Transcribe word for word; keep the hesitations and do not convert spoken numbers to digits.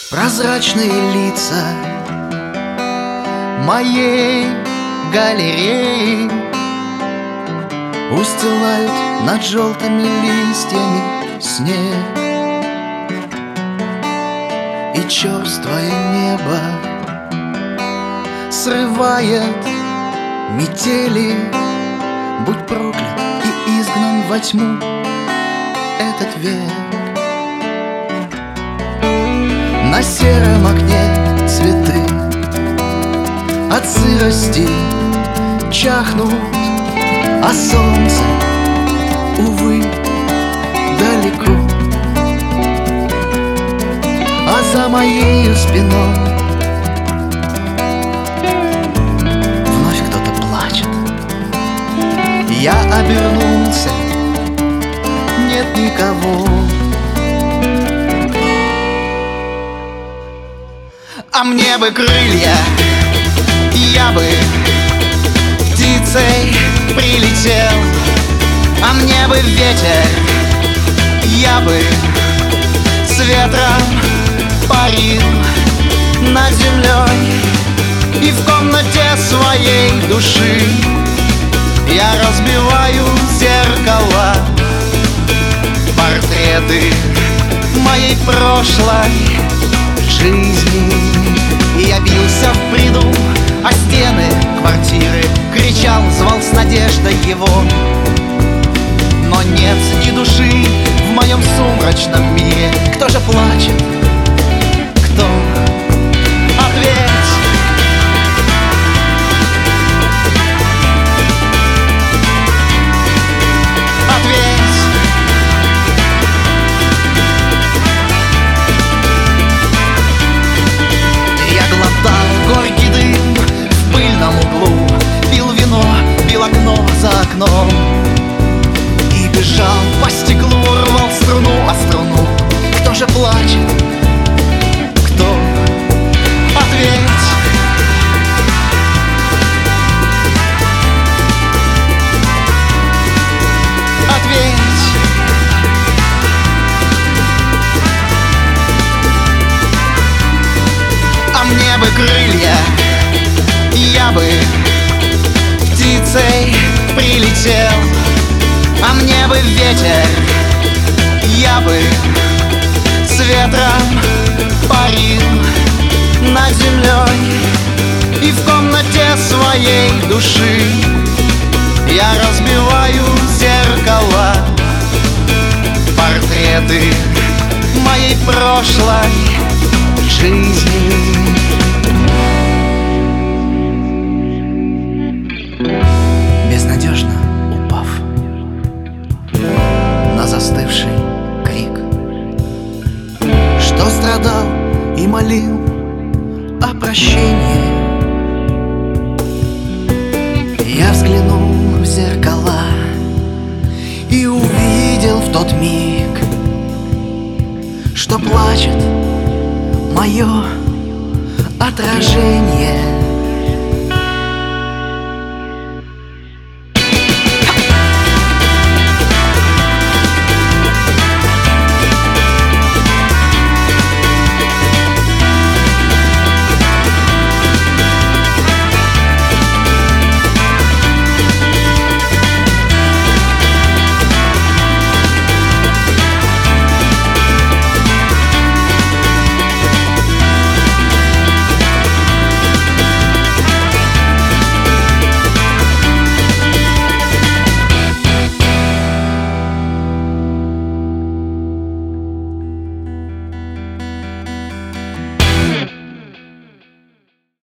Прозрачные лица моей галереи устилают над желтыми листьями снег, и черствое небо срывает метели. Будь проклят и изгнан во тьму этот век. На сером окне цветы от сырости чахнут, а солнце, увы, далеко. А за моей спиной вновь кто-то плачет. Я обернулся, нет никого. А мне бы крылья, я бы птицей прилетел. А мне бы ветер, я бы с ветром парил над землей. И в комнате своей души я разбиваю зеркала, портреты моей прошлой жизни. И я бился в бреду о стены квартиры, кричал, звал с надеждой его. Но нет ни души в моем сумрачном мире. Кто же плачет? Кто? Ответь! Ответь! Я глотал горький дым в пыльном углу, пил вино, бил окно за окном и бежал по стеклу, рвал струну о струну. Кто же плачет? Кто? Ответь! Ответь! А мне бы крылья, я бы птицей прилетел. А мне бы ветер, я бы с ветром парил над землей. И в комнате своей души я разбиваю зеркала, портреты моей прошлой жизни. Безнадежно упав на застывший крик, что страдал и молил о прощении, я взглянул в зеркала и увидел в тот миг, что плачет мое отражение.